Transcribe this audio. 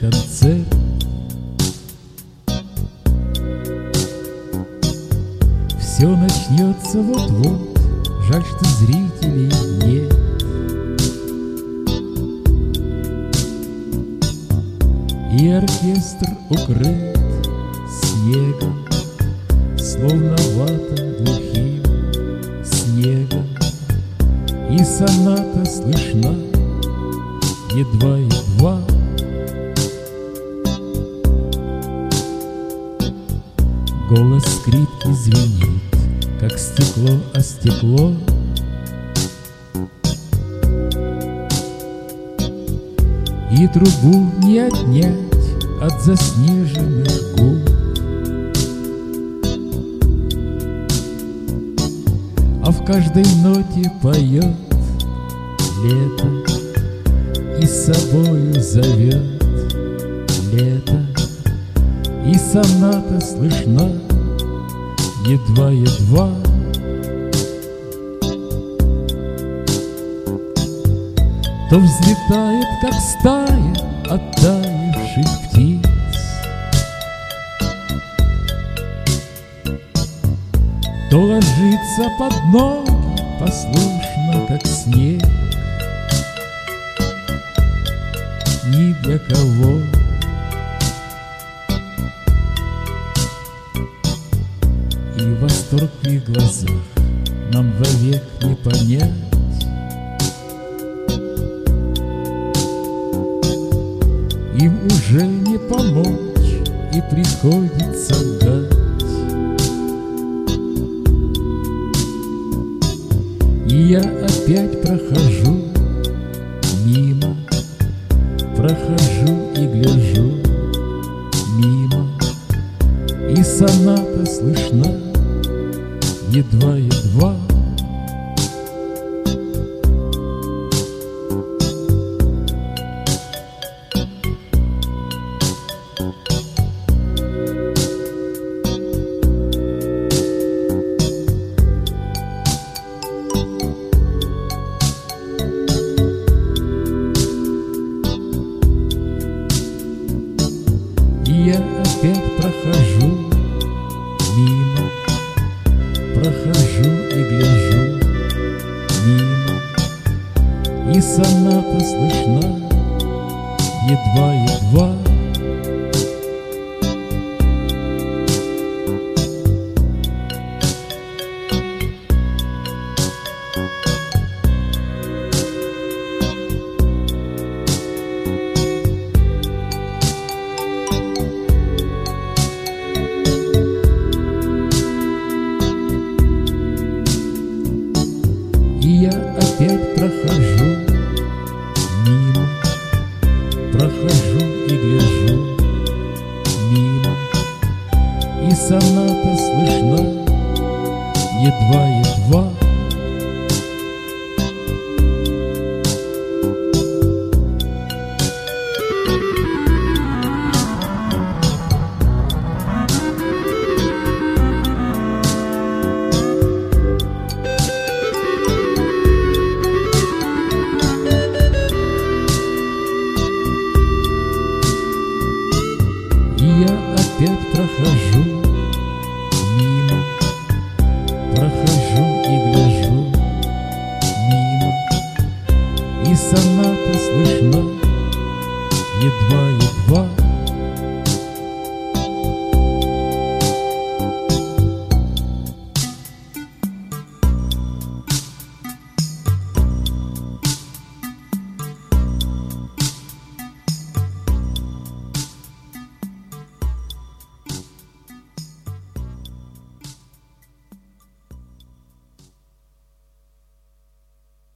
концерт. Все начнется вот-вот, жаль, что зрителей нет. И оркестр укрыт снегом, словно вата глухим снегом, и соната слышна едва-едва. Голос скрипки звенит, как стекло о стекло. И трубу не отнять от заснеженных губ. А в каждой ноте поет лето и с собою зовет лето. И соната слышна едва-едва. То взлетает, как стая оттаивших птиц, то ложится под ноги послушно, как снег. Ни для кого. И восторг в их глазах нам вовек не понять. Им уже не помочь, и приходится дать. И я опять прохожу мимо, прохожу и гляжу мимо, и соната слышна едва-едва. И я опять прохожу мимо, прохожу и гляжу мимо, и соната слышна едва-едва. И я опять прохожу мимо, прохожу и гляжу мимо, и соната слышна едва-едва. И я опять прохожу мимо, прохожу и гляжу мимо, и соната слышна едва-едва.